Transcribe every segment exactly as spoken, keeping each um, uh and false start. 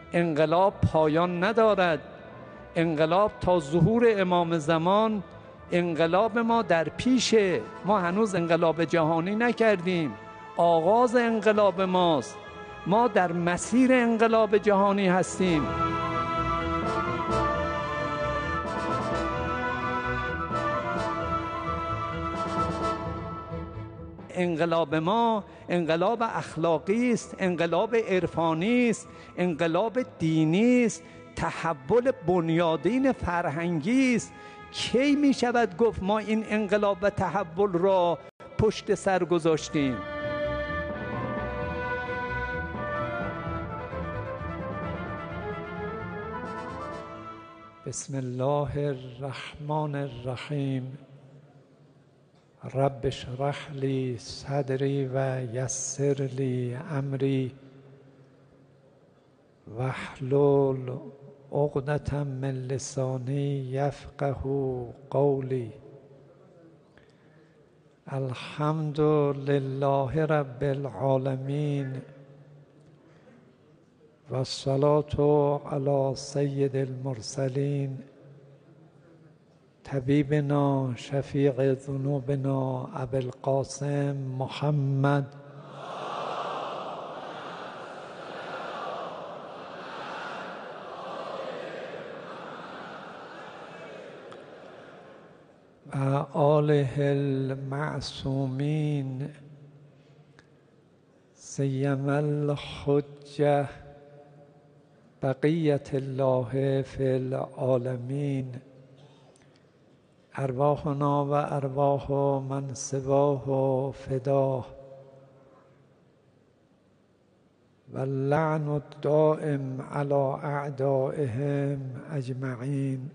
انقلاب پایان ندارد. انقلاب تا ظهور امام زمان انقلاب ما در پیشه. ما هنوز انقلاب جهانی نکردیم، آغاز انقلاب ماست. ما در مسیر انقلاب جهانی هستیم. انقلاب ما انقلاب اخلاقی است، انقلاب عرفانی است، انقلاب دینی است، تحول بنیادین فرهنگی است. کی می شود گفت ما این انقلاب و تحول را پشت سر گذاشتیم؟ بسم الله الرحمن الرحیم. رب اشرح لی صدری و یسر لی امری واحلل عقدة من لسانی یفقه قولی. الحمد لله رب العالمین و الصلاة علی سید المرسلین طبیبنا شفیع ذنوبنا ابی القاسم محمد و آله المعصومین سیما الحجة بقیة الله فی العالمین. ارواحنا و ارواح من سواه فداه و اللعن الدائم علی اعدائهم اجمعین.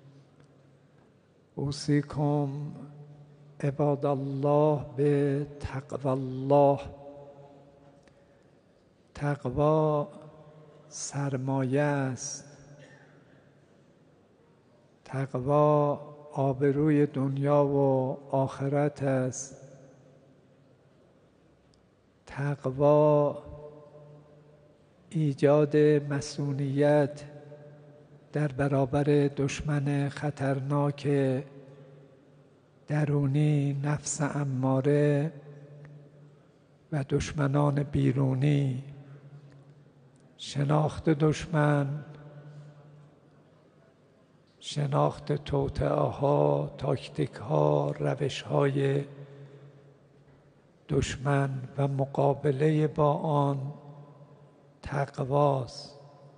اوصیکم عباد الله به تقوی الله. تقوا سرمایه است. تقوا آبروی دنیا و آخرت است. تقوا ایجاد مصونیت در برابر دشمن خطرناک درونی، نفس اماره و دشمنان بیرونی. شناخت دشمن، شناخت توطئه ها، تاکتیک ها، روش های دشمن و مقابله با آن تقواست.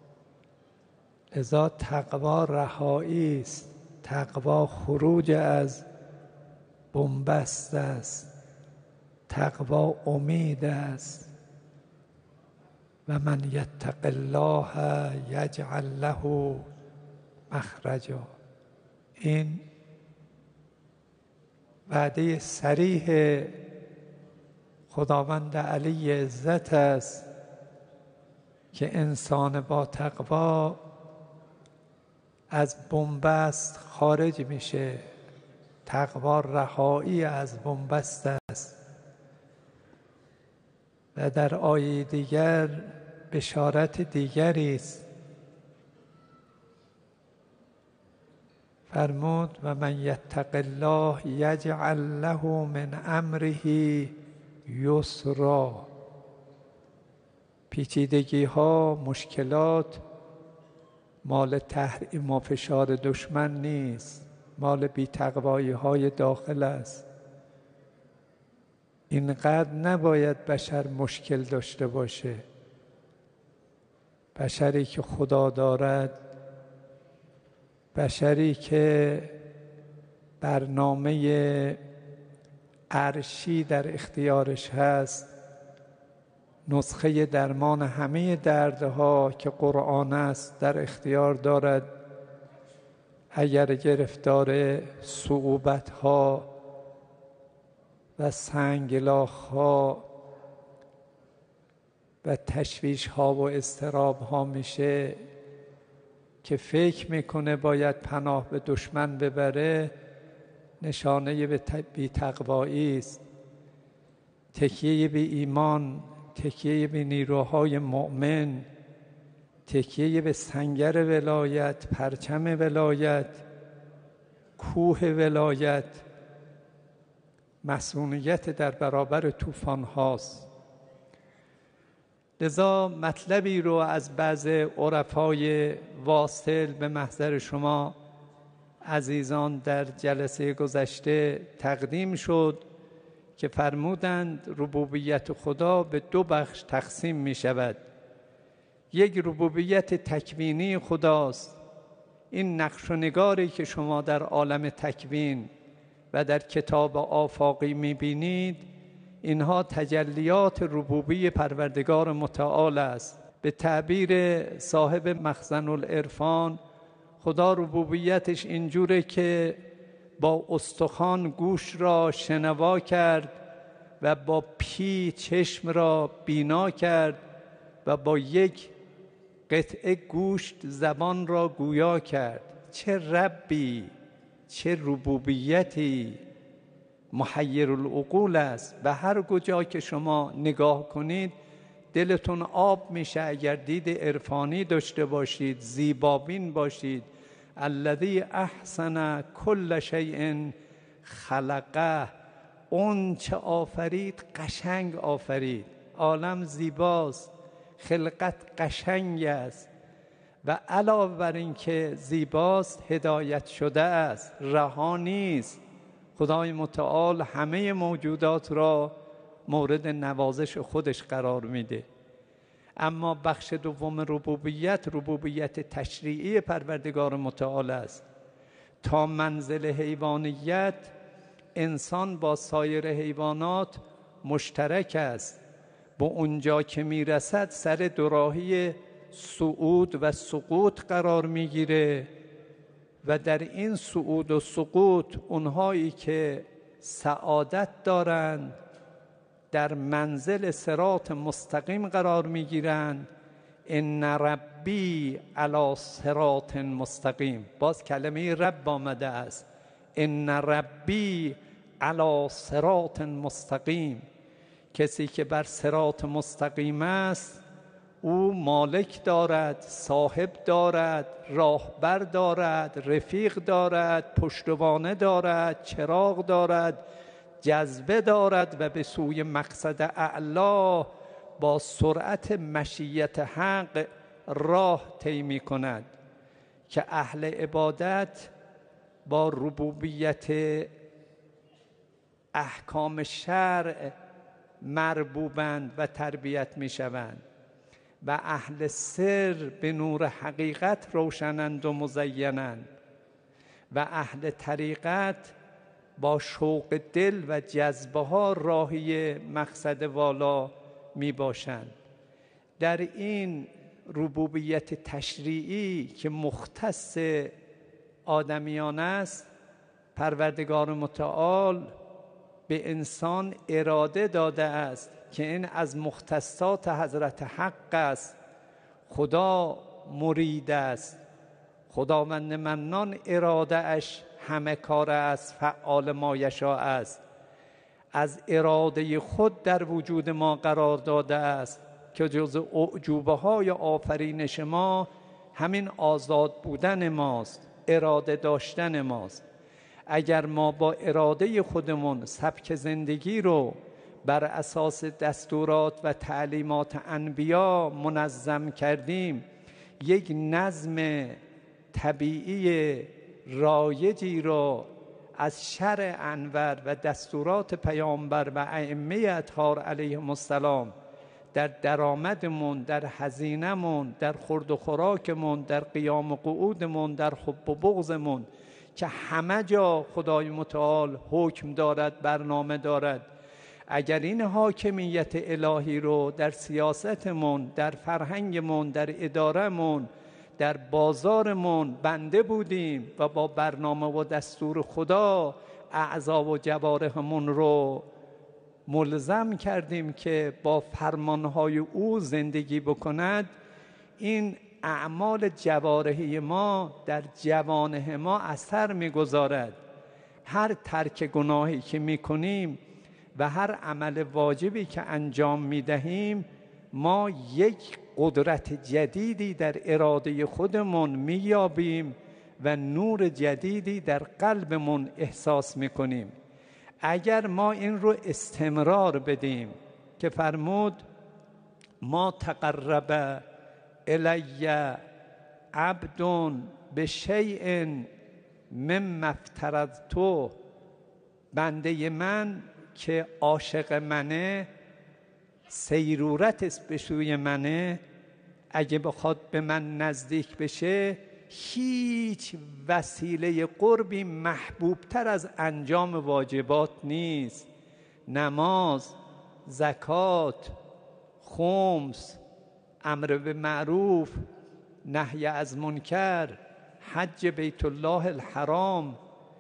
لذا تقوا رهایی است. تقوا خروج از بنبست است. تقوا امید است. و من یتق الله یجعل له مخرجا. این وعده صریح خداوند علی عزت است که انسان با تقوا از بنبست خارج میشه. تقوا رهایی از بنبست است. و در آیه دیگر بشارت دیگری است. فرمود و من یتق الله یجعل له من امره یسرا. پیچیدگی ها، مشکلات مال تحریم و فشار دشمن نیست، مال بی‌تقوایی های داخل است. اینقدر نباید بشر مشکل داشته باشه. بشری که خدا دارد، بشری که برنامه عرشی در اختیارش هست، نسخه درمان همه دردها که قرآن است در اختیار دارد. اگر گرفتار صعوبتها و سنگلاخها و تشویشها و اضطرابها میشه که فکر میکنه باید پناه به دشمن ببره، نشانه به بی‌تقوایی است. تکیه به ایمان، تکیه به نیروهای مؤمن، تکیه به سنگر ولایت، پرچم ولایت، کوه ولایت، مسئولیت در برابر طوفان هاست. لذا مطلبی رو از بعض عرفای واصل به محضر شما عزیزان در جلسه گذشته تقدیم شد که فرمودند ربوبیت خدا به دو بخش تقسیم می شود. یک ربوبیت تکوینی خداست، این نقش و نگاری که شما در عالم تکوین و در کتاب آفاقی می بینید، اینها تجلیات ربوبی پروردگار متعال است. به تعبیر صاحب مخزن العرفان، خدا ربوبیتش اینجوره که با استخوان گوش را شنوا کرد و با پی چشم را بینا کرد و با یک قطعه گوشت زبان را گویا کرد. چه ربی، چه ربوبیتی محیر العقول است. و هر کجا که شما نگاه کنید دلتون آب میشه اگر دید عرفانی داشته باشید، زیبابین باشید. الذی احسن کل شیء خلقه، اون چه آفرید قشنگ آفرید. عالم زیباست، خلقت قشنگ است و علاوه بر این که زیباست هدایت شده است، رها نیست. خدای متعال همه موجودات را مورد نوازش خودش قرار میده. اما بخش دوم ربوبیت، ربوبیت تشریعی پروردگار متعال است. تا منزل حیوانیت انسان با سایر حیوانات مشترک است. با اونجا که میرسد سر دوراهی صعود و سقوط قرار میگیره و در این صعود و سقوط اونهایی که سعادت دارند در منزل صراط مستقیم قرار میگیرند. ان ربی علی صراط مستقیم، باز کلمه رب آمده است. ان ربی علی صراط مستقیم، کسی که بر صراط مستقیم است او مالک دارد، صاحب دارد، راهبر دارد، رفیق دارد، پشتوانه دارد، چراغ دارد، جذبه دارد و به سوی مقصد اعلا با سرعت مشیت حق راه طی می کند. که اهل عبادت با ربوبیت احکام شرع مربوبند و تربیت می شوند و اهل سر به نور حقیقت روشنند و مزینند و اهل طریقت با شوق دل و جذبه ها راهی مقصد والا می باشند. در این ربوبیت تشریعی که مختص آدمیان است، پروردگار متعال به انسان اراده داده است که این از مختصات حضرت حق است. خدا مرید است، خداوند منان اراده اش همه کار است، فعال ما یشاء است. از اراده خود در وجود ما قرار داده است که جز اعجوبه های آفرینش ما همین آزاد بودن ماست، اراده داشتن ماست. اگر ما با اراده خودمون سبک زندگی رو بر اساس دستورات و تعلیمات انبیا منظم کردیم، یک نظم طبیعی رایجی رو از شرع انور و دستورات پیامبر و ائمه اطهار علیهم السلام در درآمدمون، در هزینه‌مون، در خورد و خوراکمون، در قیام و قعودمون، در حب و بغضمون که همه جا خدای متعال حکم دارد، برنامه دارد. اگر این حاکمیت الهی رو در سیاستمون، در فرهنگمون، در ادارهمون، در بازارمون بنده بودیم و با برنامه و دستور خدا اعضا و جوارحمون رو ملزم کردیم که با فرمانهای او زندگی بکند، این اعمال جوارحی ما در جوانح ما اثر می‌گذارد. هر ترک گناهی که می‌کنیم و هر عمل واجبی که انجام می‌دهیم، ما یک قدرت جدیدی در اراده خودمون میابیم و نور جدیدی در قلبمون احساس میکنیم. اگر ما این رو استمرار بدیم که فرمود ما تقرب الی عبد بشیء مما افترضته، بنده من که عاشق منه، سیرورت است به سوی منه، اگه بخواد به من نزدیک بشه هیچ وسیله قربی محبوبتر از انجام واجبات نیست. نماز، زکات، خمس، امر به معروف، نهی از منکر، حج بیت الله الحرام،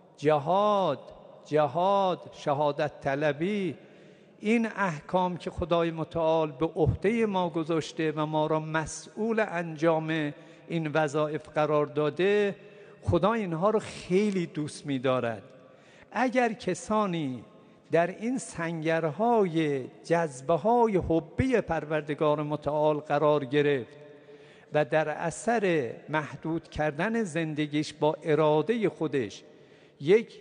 جهاد جهاد شهادت طلبی، این احکام که خدای متعال به عهده ما گذاشته و ما را مسئول انجام این وظایف قرار داده، خدا اینها رو خیلی دوست می دارد. اگر کسانی در این سنگرهای جذبه های حبی پروردگار متعال قرار گرفت و در اثر محدود کردن زندگیش با اراده خودش یک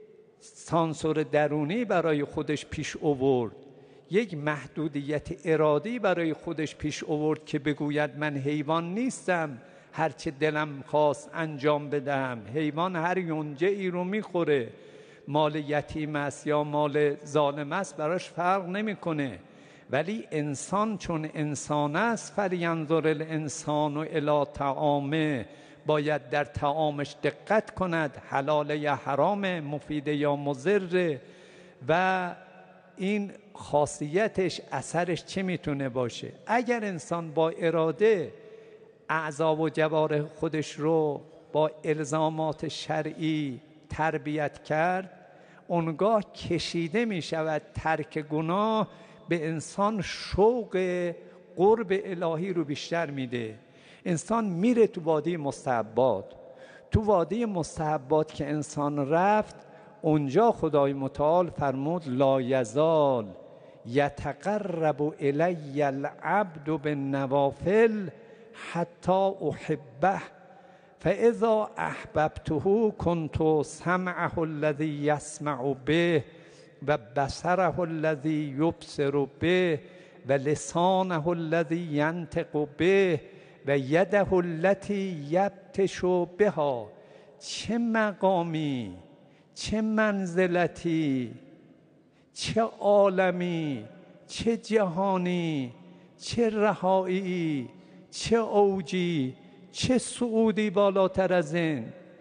سانسور درونی برای خودش پیش آورد، یک محدودیت ارادی برای خودش پیش آورد که بگوید من حیوان نیستم هرچه دلم خواست انجام بدم. حیوان هر یونجه ای رو میخوره، مال یتیم است یا مال ظالم است براش فرق نمیکنه. ولی انسان چون انسان است، فلینظر الانسان الی طعامه، باید در طعامش دقت کند، حلال یا حرام، مفید یا مضر، و این خاصیتش اثرش چه میتونه باشه. اگر انسان با اراده اعضا و جوارح خودش رو با الزامات شرعی تربیت کرد، اونگاه کشیده می شود ترک گناه به انسان شوق قرب الهی رو بیشتر میده. انسان میره تو وادی مستحبات، تو وادی مستحبات که انسان رفت، اونجا خدای متعال فرمود لا یزال یتقرب الی العبد بالنوافل حتی احبه فاذا احببته کنت سمعه الذی یسمع به و بصره الذی یبصر به و لسانه الذی ینطق به و یده التي یبطش بها. چه مقامی، چه منزلتی، چه عالمی، چه جهانی، چه رهایی، چه اوجی، چه صعودی بالاتر از این.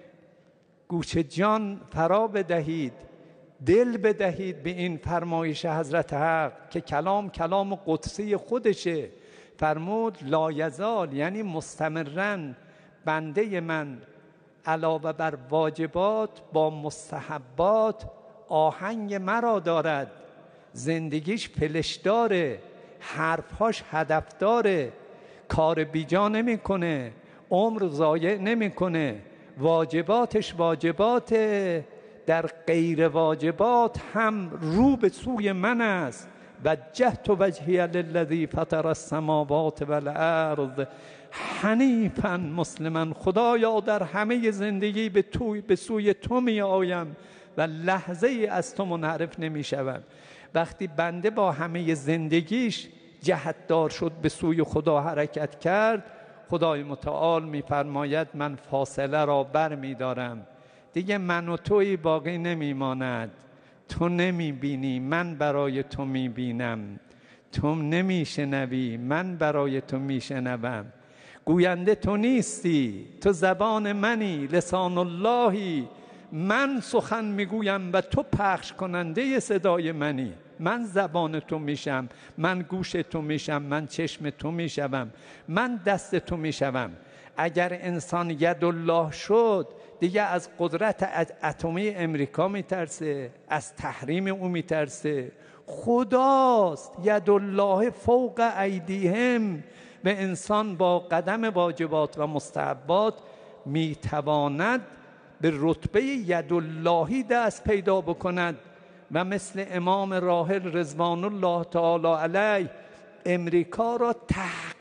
گوش جان فرا بدهید، دل بدهید به این فرمایش حضرت حق که کلام کلام قدسی خودشه. فرمود لا یزال، یعنی مستمراً بنده من علاوه بر واجبات با مستحبات آهنگ مرا دارد، زندگیش پلش داره، حرفهاش هدف داره، کار بیجا نمی کنه، عمر ضایع نمی کنه، واجباتش واجباته، در غیر واجبات هم رو به سوی من است. وجهت وجهی للذی فطر السماوات والارض حنیفا مسلما، خدایا در همه زندگی به تو به سوی تو می آیم و لحظه ای از تو منحرف نمی شوم. وقتی بنده با همه زندگیش جهتدار شد، به سوی خدا حرکت کرد، خدای متعال می فرماید من فاصله را بر می دارم، دیگه من و توی باقی نمی ماند. تو نمی بینی، من برای تو می بینم. تو نمی شنوی، من برای تو می شنوم. گوینده تو نیستی، تو زبان منی، لسان اللهی، من سخن می گویم و تو پخش کننده صدای منی. من زبان تو میشم، من گوش تو میشم، من چشم تو میشم، من دست تو میشم. اگر انسان ید الله شد، دیگه از قدرت اتمی امریکا میترسه، از تحریم او میترسه. خداست، ید الله فوق ایدیهم. و انسان با قدم واجبات و مستحبات میتواند به رتبه ید اللهی دست پیدا بکند و مثل امام راحل رضوان الله تعالی علیه امریکا را تحقیق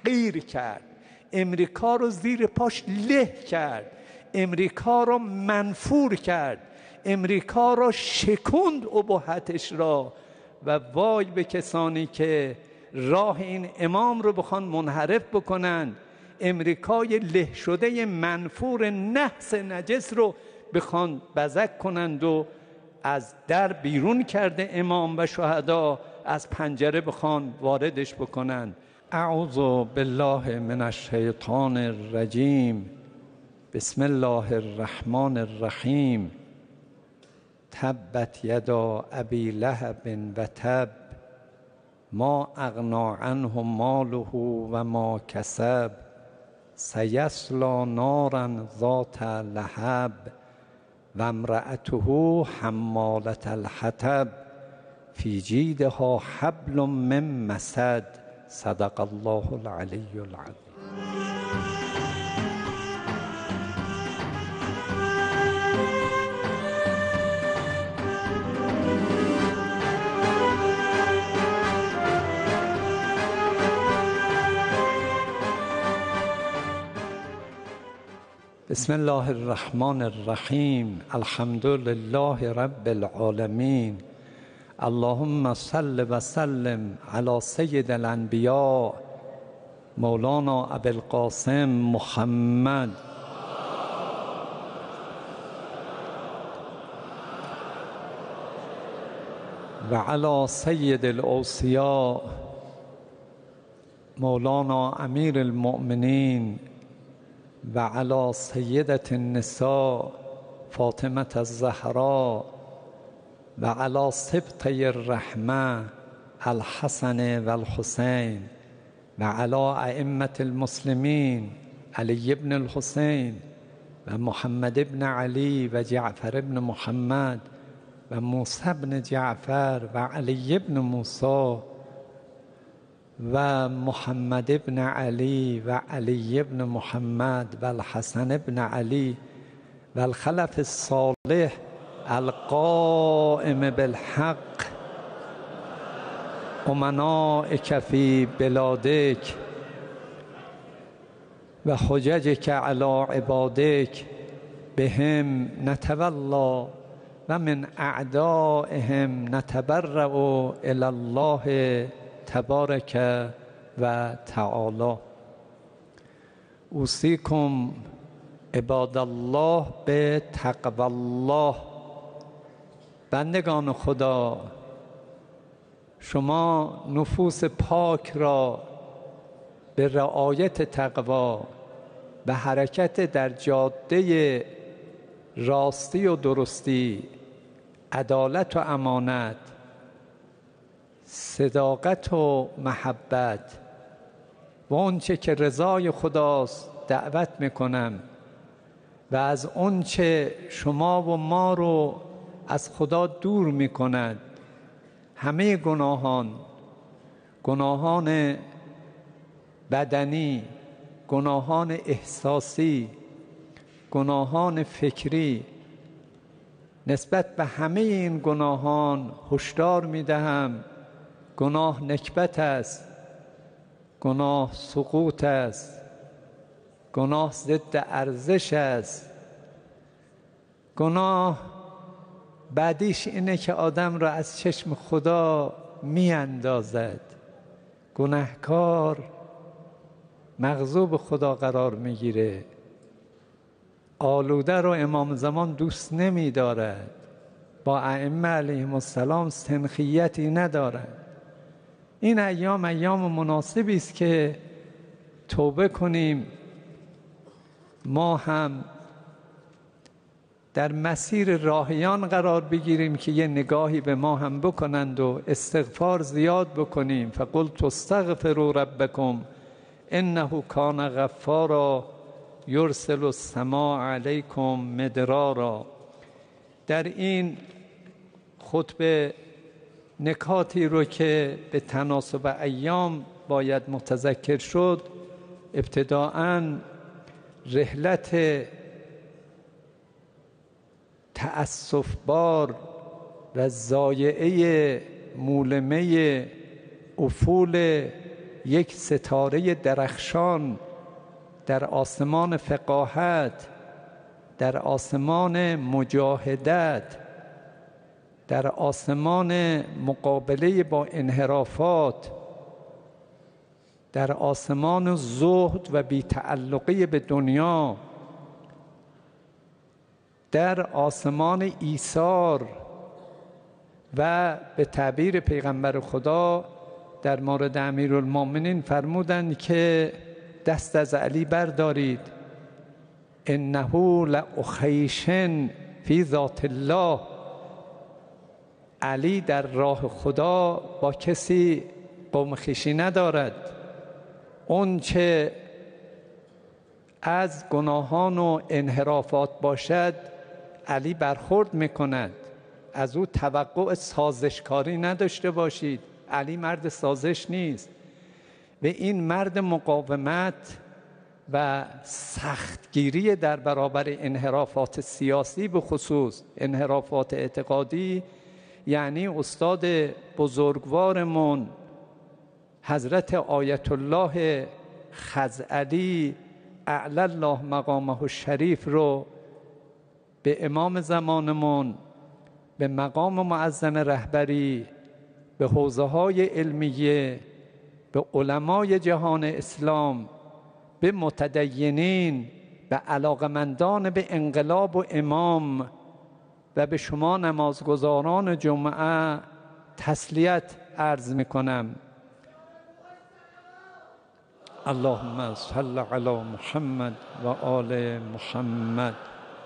تحقیر کرد، امریکا رو زیر پاش له کرد، امریکا رو منفور کرد، امریکا رو شکند ابهتش را. و وای به کسانی که راه این امام رو بخوان منحرف بکنند، امریکای له شده منفور نحس نجس رو بخوان بزک کنند و از در بیرون کرده امام و شهدا از پنجره بخوان واردش بکنند. اعوذ بالله من الشیطان الرجیم. بسم الله الرحمن الرحیم. تبت یدا ابی لهب و تب ما اغنی عنه ماله و ما کسب سیصلی نارا ذات لهب و امرأته حمالة الحطب فی جیدها حبل من مسد. صدق الله العلی العظیم. بسم الله الرحمن الرحیم. الحمد لله رب العالمین. اللهم صل و سلم علی سید الانبیاء مولانا ابی القاسم محمد و علی سید الاوصیاء مولانا امیر المؤمنین و علی سیدة النساء فاطمة الزهراء و علی سبطی الرحمة الحسن و الحسین و علی ائمة المسلمین علی بن الحسین و محمد بن علی و جعفر بن محمد و موسی بن جعفر و علی بن موسی و محمد بن علی و علی بن محمد و الحسن بن علی و الخلف الصالح القائم بالحق امنائک فی بلادک و حججک علی عبادک بهم نتولا و من اعدائهم نتبرأ الی الله تبارک و تعالی. اوصیکم عباد الله به تقوی الله. بندگان خدا، شما نفوس پاک را به رعایت تقوی و حرکت در جاده راستی و درستی، عدالت و امانت، صداقت و محبت و آنچه که رضای خداست دعوت میکنم و از آنچه شما و ما رو از خدا دور میکند. همه گناهان، گناهان بدنی، گناهان احساسی، گناهان فکری، نسبت به همه این گناهان هشدار میدهم گناه نکبت است، گناه سقوط است، گناه ضد ارزش است. گناه بعدیش اینه که آدم را از چشم خدا می اندازد. گناهکار مغضوب خدا قرار میگیره. آلوده رو امام زمان دوست نمی دارد، با ائمه علیهم السلام سنخیتی ندارد. این ایام ایام مناسبی است که توبه کنیم، ما هم در مسیر راهیان قرار بگیریم که یه نگاهی به ما هم بکنند و استغفار زیاد بکنیم. فقلت استغفروا ربکم انه کان غفارا یرسل السماء علیکم مدرارا. در این خطبه نکاتی رو که به تناسب ایام باید متذکر شد، ابتداءً رحلت تأسف بار و ضایعه مولمه افول یک ستاره درخشان در آسمان فقاهت، در آسمان مجاهدت، در آسمان مقابله با انحرافات، در آسمان زهد و بی‌تعلقی به دنیا، در آسمان ایثار و به تعبیر پیغمبر خدا در مورد امیرالمؤمنین فرمودند که دست از علی بردارید، انه لاخیشن فی ذات الله. علی در راه خدا با کسی قوم خویشی ندارد. اون چه از گناهان و انحرافات باشد علی برخورد میکند. از او توقع سازشکاری نداشته باشید. علی مرد سازش نیست و این مرد مقاومت و سختگیری در برابر انحرافات سیاسی، به خصوص انحرافات اعتقادی، یعنی استاد بزرگوارمون حضرت آیت الله خزعلی اعلی الله مقامه الشریف رو به امام زمانمون، به مقام معظم رهبری، به حوزه های علمیه، به علمای جهان اسلام، به متدینین، به علاقمندان به انقلاب و امام و به شما نمازگزاران جمعه تسلیت عرض میکنم. اللهم صل علی محمد و آل محمد.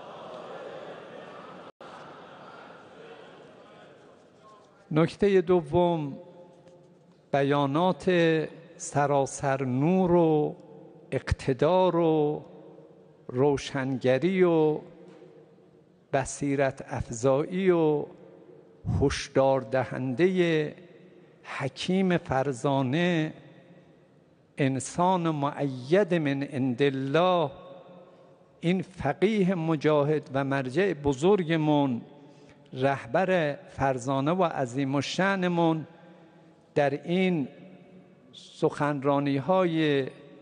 نکته دوم، بیانات سراسر نور و اقتدار و روشنگری و بصیرت افزایی و هشدار دهنده حکیم فرزانه، انسان مؤید من عند الله، این فقیه مجاهد و مرجع بزرگمون، رهبر فرزانه و عظیم الشأنمون، در این سخنرانی های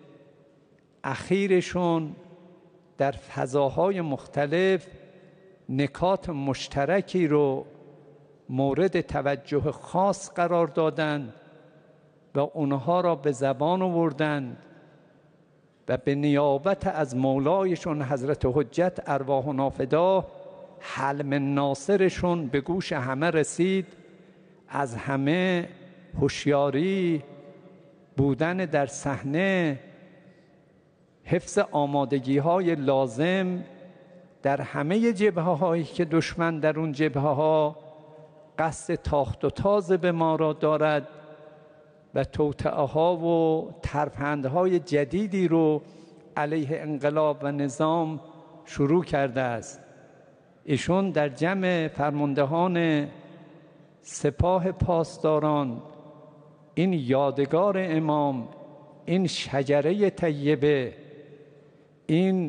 اخیرشون در فضاهای مختلف نکات مشترکی رو مورد توجه خاص قرار دادند و اونها را به زبان آوردند و به نیابت از مولایشون حضرت حجت ارواحنا فداه، حلم ناصرشون به گوش همه رسید. از همه هوشیاری، بودن در صحنه، حفظ آمادگی های لازم در همه جبهه هایی که دشمن در اون جبهه ها قصد تاخت و تاز به ما را دارد و توطئه ها و ترفندهای جدیدی رو علیه انقلاب و نظام شروع کرده است. ایشون در جمع فرماندهان سپاه پاسداران این یادگار امام، این شجره طیبه، این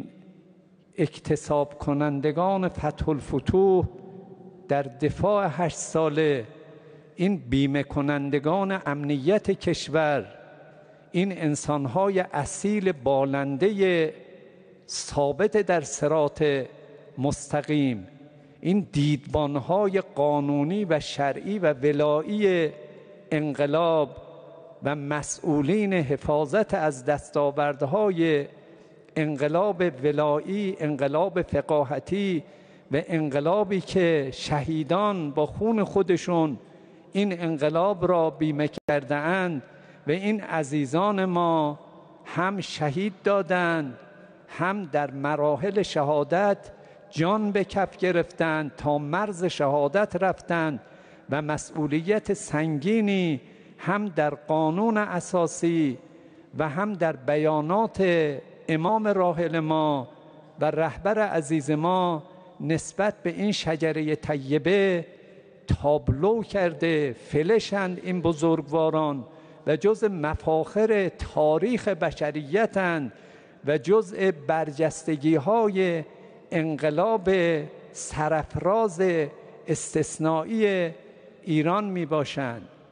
اکتساب کنندگان فتح الفتوح در دفاع هشت ساله، این بیمه کنندگان امنیت کشور، این انسانهای اصیل بالنده ثابت در صراط مستقیم، این دیدبانهای قانونی و شرعی و ولایی انقلاب و مسئولین حفاظت از دستاوردهای انقلاب ولایی، انقلاب فقاهتی و انقلابی که شهیدان با خون خودشون این انقلاب را بیمه کرده اند و این عزیزان ما هم شهید دادند، هم در مراحل شهادت جان به کف گرفتند، تا مرز شهادت رفتند و مسئولیت سنگینی هم در قانون اساسی و هم در بیانات امام راحل ما و رهبر عزیز ما نسبت به این شجره طیبه تابلو کرده. فلشند این بزرگواران و جز مفاخر تاریخ بشریتند و جزء برجستگی های انقلاب سرافراز استثنایی ایران می باشند.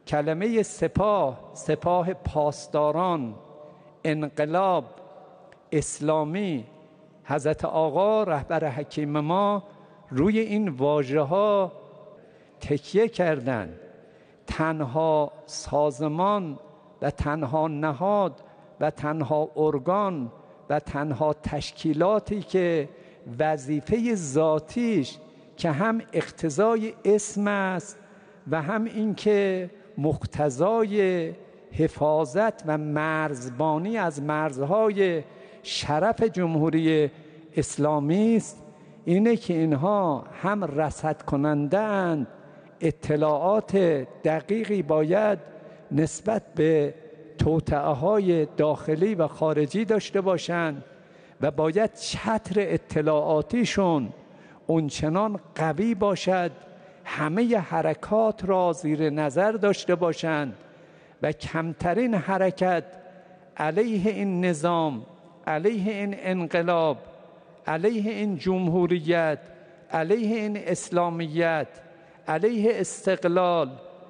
کلمه سپاه، سپاه پاسداران، انقلاب، اسلامی، حضرت آقا رهبر حکیم ما روی این واژه ها تکیه کردند. تنها سازمان و تنها نهاد و تنها ارگان و تنها تشکیلاتی که وظیفه ذاتیش که هم اقتضای اسم است و هم اینکه مقتضای حفاظت و مرزبانی از مرزهای شرف جمهوری اسلامی است، اینه که اینها هم رصد کننده اند، اطلاعات دقیقی باید نسبت به توطئه‌های داخلی و خارجی داشته باشند و باید چتر اطلاعاتیشون اونچنان قوی باشد همه حرکات را زیر نظر داشته باشند و کمترین حرکت علیه این نظام، علیه این انقلاب، علیه این جمهوریت، علیه این اسلامیت، علیه استقلال،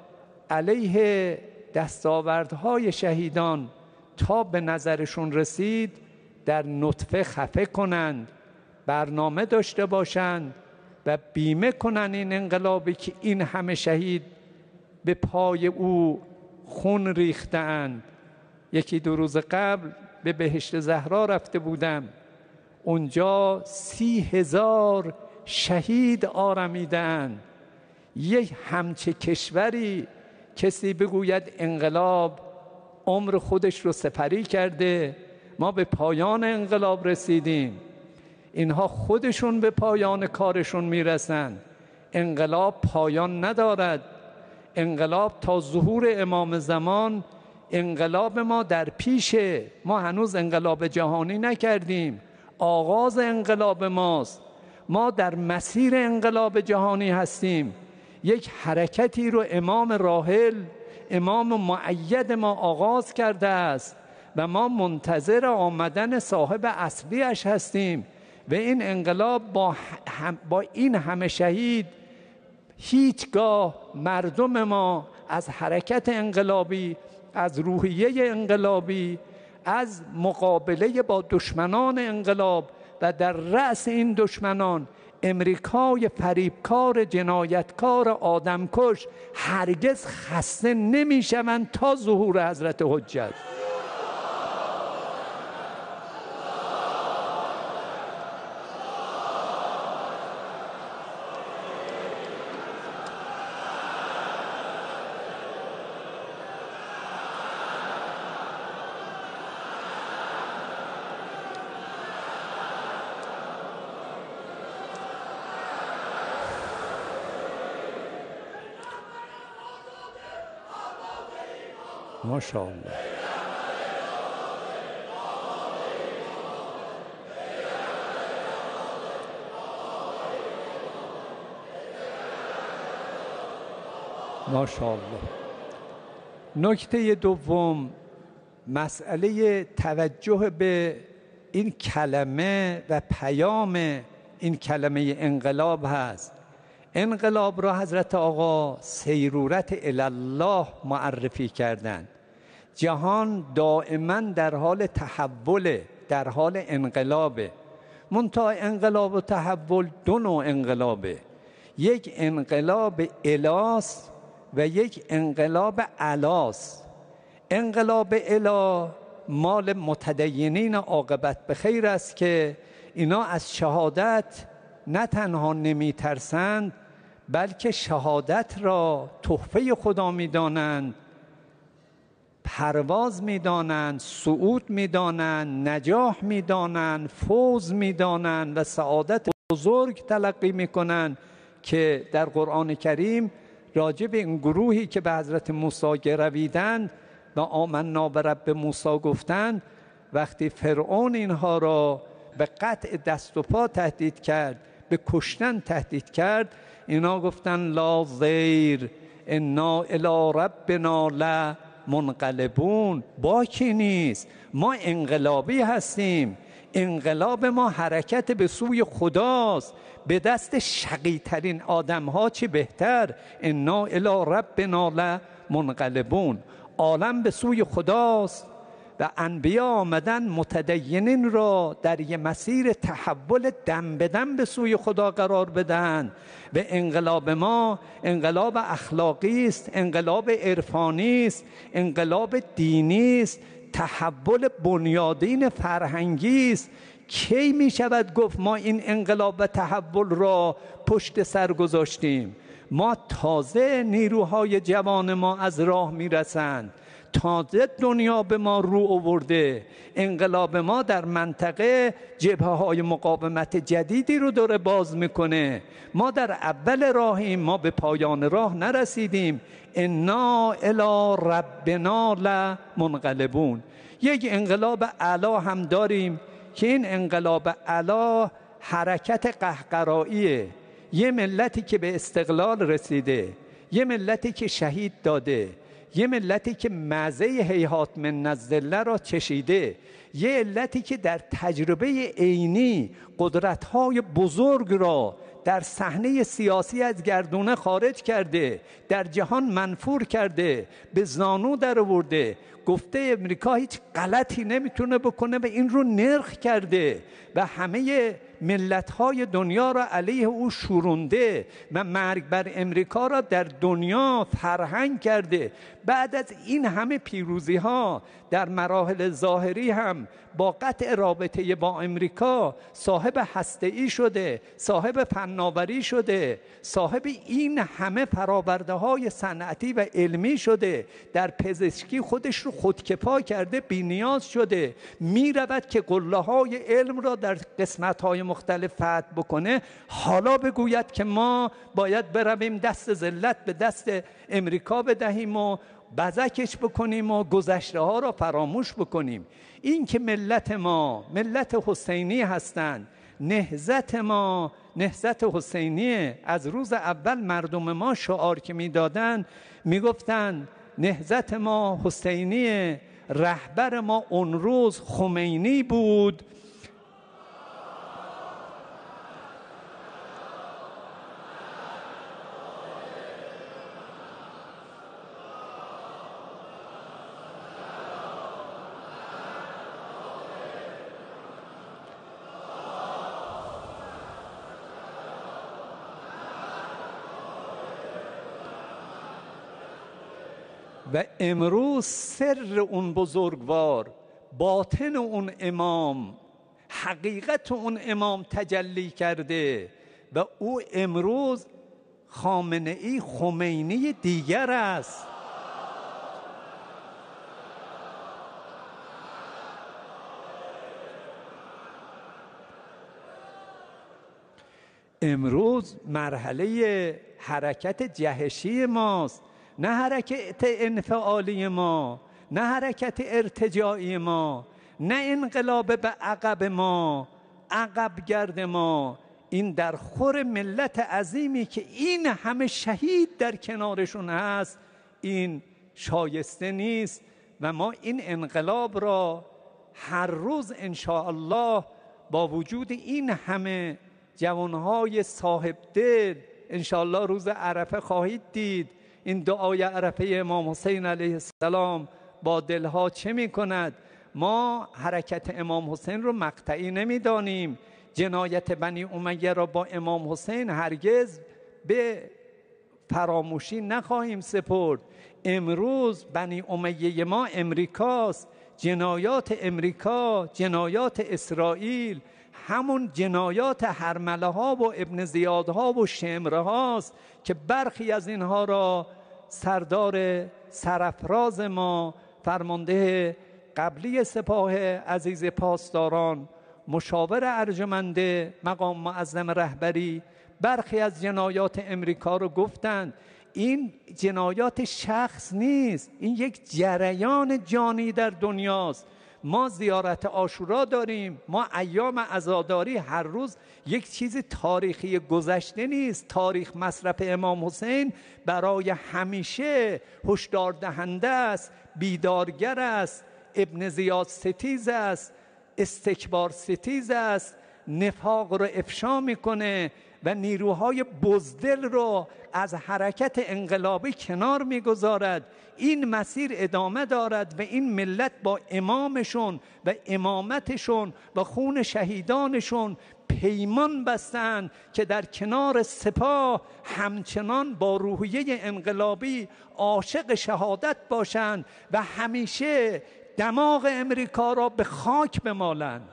علیه دستاوردهای شهیدان تا به نظرشون رسید در نطفه خفه کنند، برنامه داشته باشند و بیمه کنند این انقلابی که این همه شهید به پای او خون ریختند. یکی دو روز قبل به بهشت زهرا رفته بودم، اونجا سی هزار شهید آرمیدند. یک همچه کشوری کسی بگوید انقلاب عمر خودش رو سپری کرده، ما به پایان انقلاب رسیدیم، اینها خودشون به پایان کارشون میرسند. انقلاب پایان ندارد. انقلاب تا ظهور امام زمان انقلاب ما در پیشه، ما هنوز انقلاب جهانی نکردیم، آغاز انقلاب ماست، ما در مسیر انقلاب جهانی هستیم. یک حرکتی رو امام راحل، امام مؤید ما آغاز کرده است و ما منتظر آمدن صاحب اصلیش هستیم و این انقلاب با, هم با این همه شهید هیچگاه مردم ما از حرکت انقلابی، از روحیه انقلابی، از مقابله با دشمنان انقلاب و در رأس این دشمنان امریکای فریبکار، جنایتکار، آدمکش هرگز خسته نمیشوند تا ظهور حضرت حجت. ماشاءالله. ماشاءالله. نکته دوم، مسئله توجه به این کلمه و پیام این کلمه انقلاب هست. انقلاب را حضرت آقا سیرورت الله معرفی کردند. جهان دائما در حال تحول، در حال انقلابه. منتها انقلاب و تحول دو نوع انقلابه، یک انقلاب الاست و یک انقلاب علاست. انقلاب الا مال متدینین عاقبت به خیر است که اینا از شهادت نه تنها نمی ترسند بلکه شهادت را تحفه خدا می دانند، پرواز می دانند، صعود می دانند، نجاح می دانند، فوز می دانند و سعادت بزرگ تلقی می کنند که در قرآن کریم راجع به این گروهی که به حضرت موسی گرویدند و آمنا به رب موسی گفتند، وقتی فرعون اینها را به قطع دست و پا تهدید کرد، به کشتن تهدید کرد، اینا گفتن لا ضیر انا الی ربنا لمنقلبون. باکی نیست، ما انقلابی هستیم، انقلاب ما حرکت به سوی خداست، به دست شقی ترین آدم ها چی بهتر. انا الی ربنا منقلبون. عالم به سوی خداست و انبیا آمدن متدینین را در یه مسیر تحول دم به دم به سوی خدا قرار بدن. و انقلاب ما انقلاب اخلاقی است، انقلاب عرفانی است، انقلاب دینی است، تحول بنیادین فرهنگی است. کی می شود گفت ما این انقلاب و تحول را پشت سر گذاشتیم؟ ما تازه نیروهای جوان ما از راه می رسند، تازه دنیا به ما رو آورده. انقلاب ما در منطقه جبهه های مقاومت جدیدی رو داره باز میکنه. ما در اول راهیم، ما به پایان راه نرسیدیم. انا الی ربنا لمنقلبون. یک انقلاب اعلی هم داریم که این انقلاب اعلی حرکت قهقراییه. یه ملتی که به استقلال رسیده، یه ملتی که شهید داده، یه ملتی که مزه هیهات من الذله را چشیده، یه ملتی که در تجربه عینی قدرت‌های بزرگ را در صحنه سیاسی از گردونه خارج کرده، در جهان منفور کرده، به زانو در آورده، گفته امریکا هیچ غلطی نمیتونه بکنه و این رو نرخ کرده و همه ملت‌های دنیا را علیه او شورونده و مرگ بر امریکا را در دنیا فرهنگ کرده. بعد از این همه پیروزی ها در مراحل ظاهری هم با قطع رابطه با امریکا صاحب هسته‌ای شده، صاحب فناوری شده، صاحب این همه فرآورده های صنعتی و علمی شده، در پزشکی خودش رو خودکفا کرده، بی‌نیاز شده، می رود که قله های علم را در قسمت های مختلف فتح بکنه. حالا بگوید که ما باید برویم دست ذلت به دست امریکا بدهیم و بزکش بکنیم و گذشته ها را فراموش بکنیم. این که ملت ما ملت حسینی هستند، نهضت ما نهضت حسینیه. از روز اول مردم ما شعار که میدادن میگفتن نهضت ما حسینیه، رهبر ما اون روز خمینی بود. و امروز سر اون بزرگوار، باطن اون امام، حقیقت اون امام تجلی کرده و او امروز خامنه ای خمینی دیگر است. امروز مرحله حرکت جهشی ماست، نه حرکت انفعالی ما، نه حرکت ارتجاعی ما، نه انقلاب به عقب ما، عقب گرد ما. این در خور ملت عظیمی که این همه شهید در کنارشون هست، این شایسته نیست و ما این انقلاب را هر روز انشاءالله با وجود این همه جوانهای صاحب دل، انشاءالله روز عرفه خواهید دید این دعای عرفه امام حسین علیه السلام با دلها چه می کند. ما حرکت امام حسین رو مقطعی نمی دانیم. جنایت بنی امیه را با امام حسین هرگز به فراموشی نخواهیم سپرد. امروز بنی امیه ما امریکاست. جنایات امریکا، جنایات اسرائیل، همون جنایات هرمله ها و ابن زیادها و شمره هاست که برخی از اینها را سردار سرافراز ما، فرمانده قبلی سپاه عزیز پاسداران، مشاور ارجمند مقام معظم رهبری، برخی از جنایات امریکا رو گفتند. این جنایات شخص نیست، این یک جریان جانی در دنیاست. ما زیارت عاشورا داریم، ما ایام عزاداری، هر روز یک چیز تاریخی گذشته نیست. تاریخ مصرف امام حسین برای همیشه هشدار دهنده است، بیدارگر است، ابن زیاد ستیز است، استکبار ستیز است، نفاق رو افشا میکنه و نیروهای بزدل رو از حرکت انقلابی کنار میگذارد. این مسیر ادامه دارد و این ملت با امامشون و امامتشون و خون شهیدانشون پیمان بستند که در کنار سپاه همچنان با روحیه انقلابی عاشق شهادت باشند و همیشه دماغ امریکا را به خاک بمالند.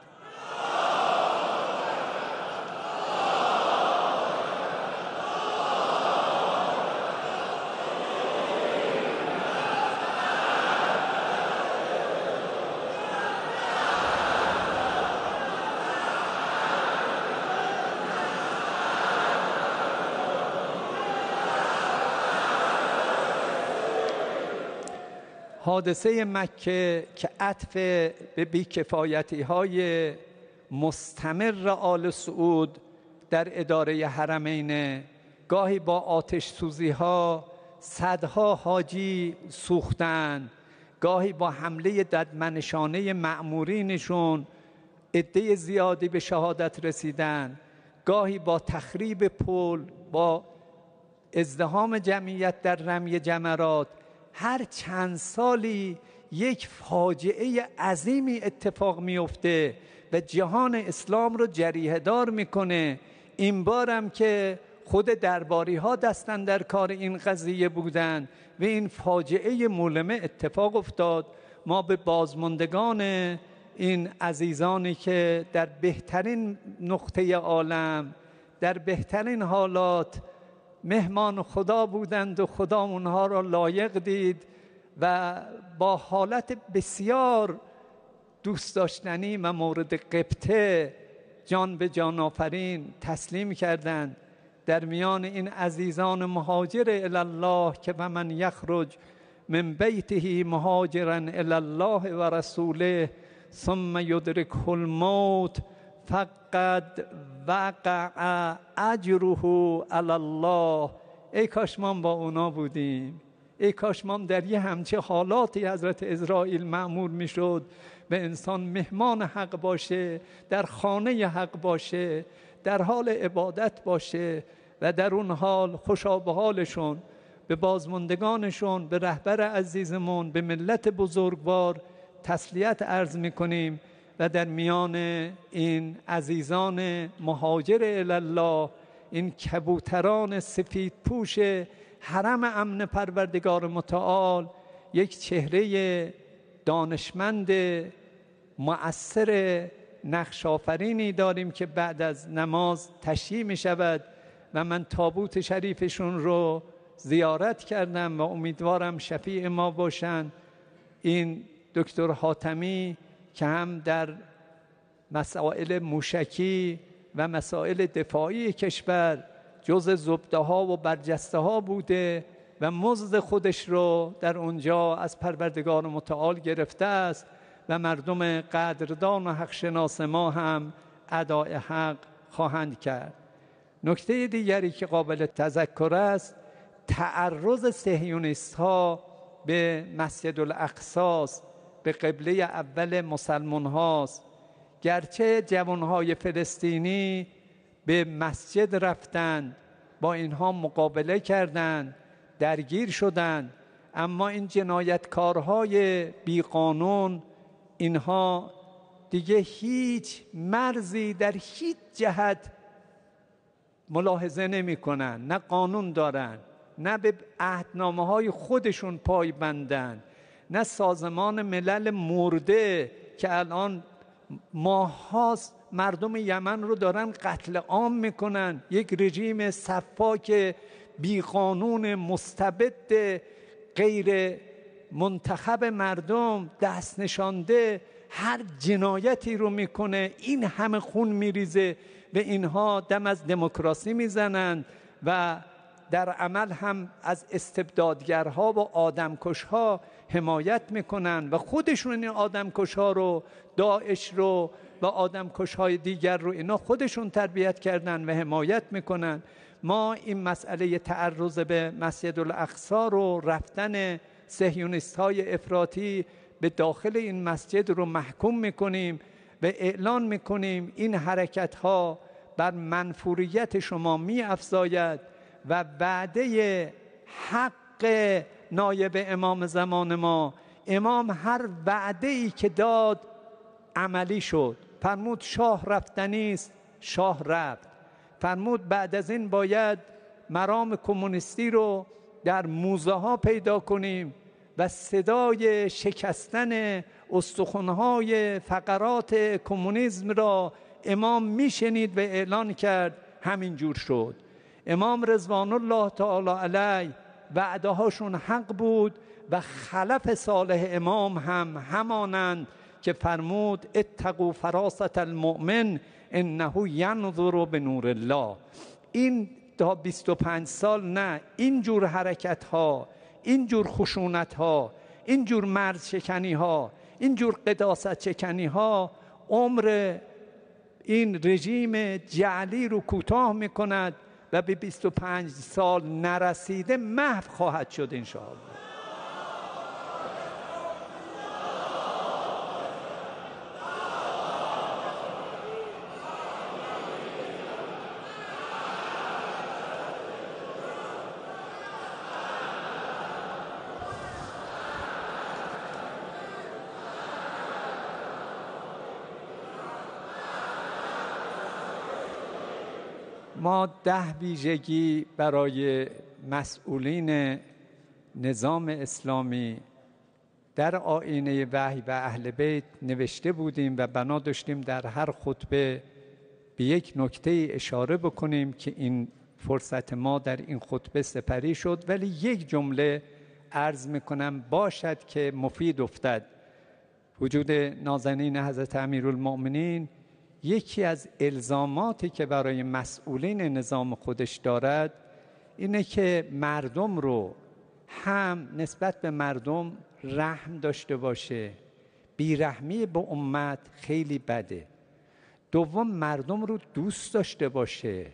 حادثه مکه که عطف به بیکفایتی های مستمر آل سعود در اداره حرمین، گاهی با آتش سوزی ها صدها حاجی سوختند، گاهی با حمله ددمنشانه مأمورینشون عده زیادی به شهادت رسیدند، گاهی با تخریب پل، با ازدحام جمعیت در رمی جمرات. هر چند سالی یک فاجعه عظیمی اتفاق میفته و جهان اسلام رو جریحه دار میکنه. این بارم که خود درباری ها دستن در کار این قضیه بودن و این فاجعه مؤلمه اتفاق افتاد. ما به بازماندگان این عزیزانی که در بهترین نقطه عالم در بهترین حالات مهمان خدا بودند و خدا اونها را لایق دید و با حالت بسیار دوست داشتنی و مورد غبطه جان به جان آفرین تسلیم کردند. در میان این عزیزان مهاجر الی الله که و من یخرج من بیته مهاجرا الی الله و رسوله ثم یدرکه الموت فقد وقع اجره علی الله. ای کاش ما با اونا بودیم، ای کاش ما در یه همچه حالاتی حضرت اسرائیل مأمور میشد و انسان مهمان حق باشه، در خانه حق باشه، در حال عبادت باشه و در اون حال خوشا به حالشون، به بازماندگانشون، به رهبر عزیزمون، به ملت بزرگوار تسلیت عرض میکنیم و در میان این عزیزان مهاجر الی الله، این کبوتران سفید پوش حرم امن پروردگار متعال، یک چهره دانشمند مؤثر نقش آفرینی داریم که بعد از نماز تشییع می شود و من تابوت شریفشون رو زیارت کردم و امیدوارم شفیع ما باشن. این دکتر حاتمی که هم در مسائل موشکی و مسائل دفاعی کشور جز زبده ها و برجسته ها بوده و مزد خودش رو در اونجا از پروردگار متعال گرفته است و مردم قدردان و حق شناس ما هم ادای حق خواهند کرد. نکته دیگری که قابل تذکر است تعرض صهیونیست ها به مسجد الاقصی، به قبله اول مسلمان هاست. گرچه جوانهای فلسطینی به مسجد رفتند، با اینها مقابله کردند، درگیر شدند، اما این جنایتکارهای بیقانون اینها دیگه هیچ مرزی در هیچ جهت ملاحظه نمی کنن، نه قانون دارن، نه به عهدنامه های خودشون پایبندن، نه سازمان ملل مرده که الان ماهاست مردم یمن رو دارن قتل عام میکنن، یک رژیم سفاک بیقانون مستبد غیر منتخب مردم دست نشانده هر جنایتی رو میکنه، این همه خون میریزه و اینها دم از دموکراسی میزنند و در عمل هم از استبدادگرها و آدمکشها حمایت میکنن و خودشون این آدمکشها رو، داعش رو و آدمکشهای دیگر رو اینا خودشون تربیت کردن و حمایت میکنن. ما این مسئله تعرض به مسجد الاقصی رو، رفتن صهیونیست های افراطی به داخل این مسجد رو محکوم میکنیم و اعلان میکنیم این حرکت ها بر منفوریت شما می افزاید و وعده حق نایب امام زمان ما، امام هر وعده ای که داد عملی شد. فرمود شاه رفتنی است، شاه رفت. فرمود بعد از این باید مرام کمونیستی رو در موزه ها پیدا کنیم و صدای شکستن استخوان‌های فقرات کمونیسم را امام میشنید و اعلان کرد. همین جور شد. امام رضوان الله تعالی علیه وعده هاشون حق بود و خلف صالح امام هم همانند که فرمود اتقوا فراست المؤمن انه ینظر بنور الله. این تا بیست و پنج سال نه، این جور حرکت ها، این جور خشونت ها، این جور مرد شکنی ها، این جور قداست شکنی ها عمر این رژیم جعلی رو کوتاه میکند و به بیست و پنج سال نرسیده محو خواهد شد انشاءالله. ما ده ویژگی برای مسئولین نظام اسلامی در آیین وحی و اهل بیت نوشته بودیم و بنا داشتیم در هر خطبه به یک نکته اشاره بکنیم که این فرصت ما در این خطبه سپری شد، ولی یک جمله عرض میکنم باشد که مفید افتد. وجود نازنین حضرت امیرالمؤمنین یکی از الزاماتی که برای مسئولین نظام خودش دارد اینه که مردم رو هم نسبت به مردم رحم داشته باشه. بیرحمی به امت خیلی بده. دوم مردم رو دوست داشته باشه.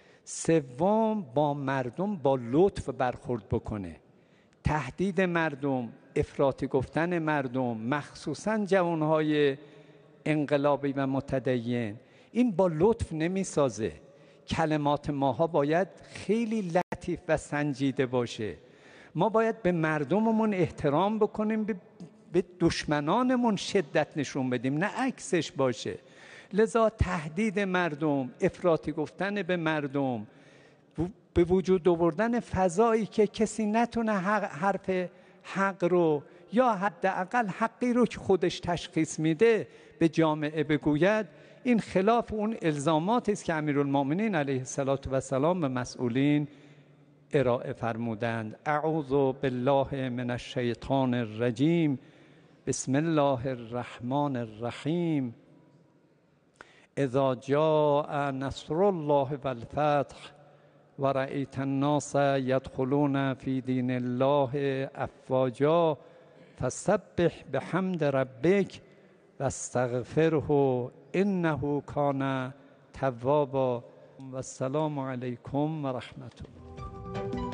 سوم با مردم با لطف برخورد بکنه. تهدید مردم، افراطی گفتن مردم، مخصوصاً جوانهای انقلابی و متدین، این با لطف نمی سازه. کلمات ماها باید خیلی لطیف و سنجیده باشه. ما باید به مردممون احترام بکنیم، به دشمنانمون شدت نشون بدیم، نه عکسش باشه. لذا تهدید مردم، افراطی گفتن به مردم، به وجود آوردن فضایی که کسی نتونه حرف حق رو یا حداقل حقی رو که خودش تشخیص میده به جامعه بگوید، این خلاف اون الزاماتی است که امیرالمؤمنین علیه السلام به مسئولین ارائه فرمودند. اعوذ بالله من الشیطان الرجیم. بسم الله الرحمن الرحیم. اذا جاء نصر الله والفتح ورأیت الناس یدخلون فی دین الله افواجا فسبح بحمد ربک واستغفره انه کان توابا. و السلام علیکم و رحمت الله.